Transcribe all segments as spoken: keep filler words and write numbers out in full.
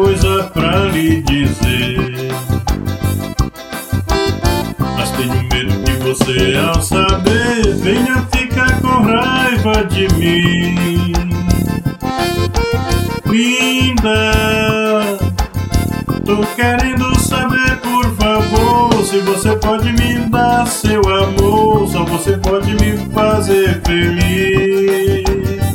coisa pra lhe dizer, mas tenho medo que você, ao saber, venha ficar com raiva de mim. Linda, tô querendo saber, por favor, se você pode me dar seu amor, só você pode me fazer feliz.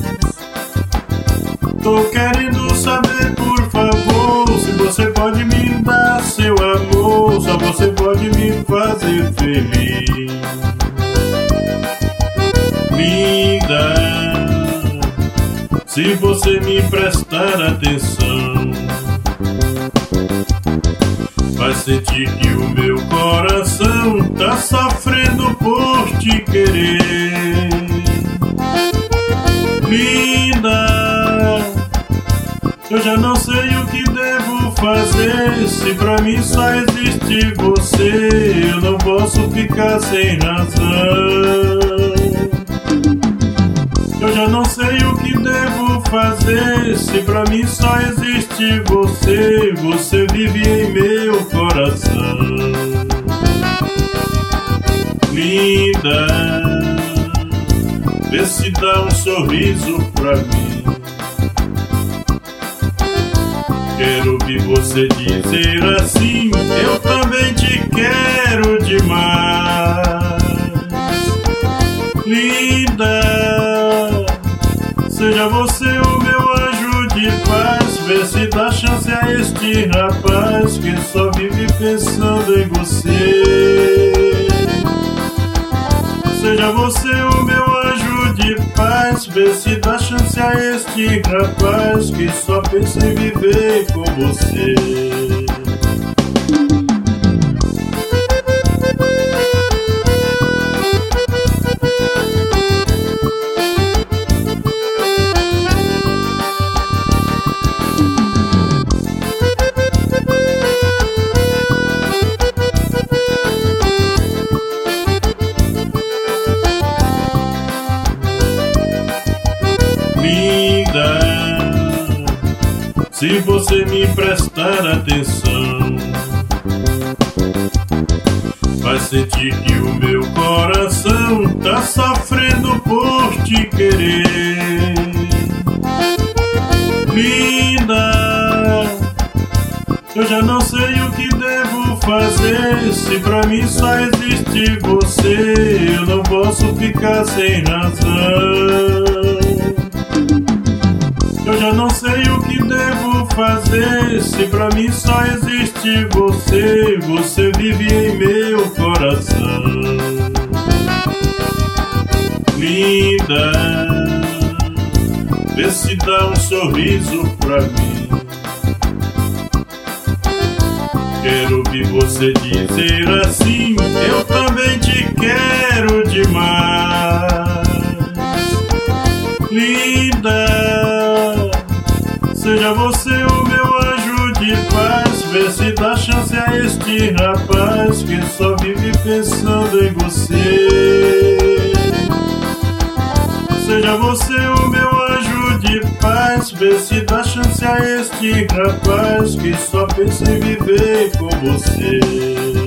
Tô querendo saber, por favor, se você pode me dar seu amor, só você pode me fazer feliz. Linda, se você me prestar atenção, vai sentir que o meu coração tá sofrendo por te querer. Linda, eu já não sei o que devo fazer, se pra mim só existe você, eu não posso ficar sem razão. Eu já não sei o que devo fazer, se pra mim só existe você, você vive em meu coração. Linda, vê se dá um sorriso pra mim. Quero ouvir você dizer assim, eu também te quero demais. Linda, seja você o meu anjo de paz, vê se dá chance a este rapaz que só vive pensando em você. Seja você o meu anjo de paz, vê se dá chance a este rapaz que só pensa em viver com você. Linda, se você me prestar atenção, vai sentir que o meu coração tá sofrendo por te querer. Linda, eu já não sei o que devo fazer, se pra mim só existe você, eu não posso ficar sem razão. Eu já não sei o que devo fazer, se pra mim só existe você, você vive em meu coração. Linda, vê se dá um sorriso pra mim. Quero ouvir você dizer assim, eu também te quero demais. Linda, seja você o meu anjo de paz, vê se dá chance a este rapaz que só vive pensando em você. Seja você o meu anjo de paz, vê se dá chance a este rapaz que só pensa em viver com você.